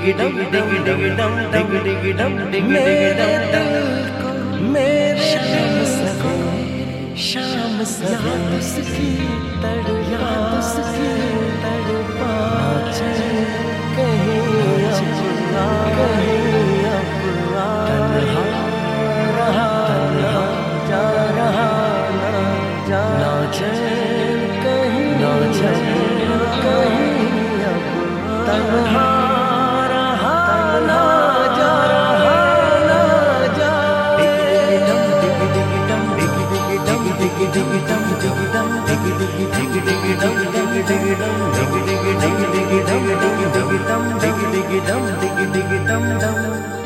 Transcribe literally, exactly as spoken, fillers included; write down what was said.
शाम सवेरे उसकी तड़पा उसकी तड़पा कहीं अपना कहीं अपना रहा रहा जा रहा ना जा ना चैन कहीं ना चैन कहीं अपना तन्हा रहा ना जा रहा ना जा dum dum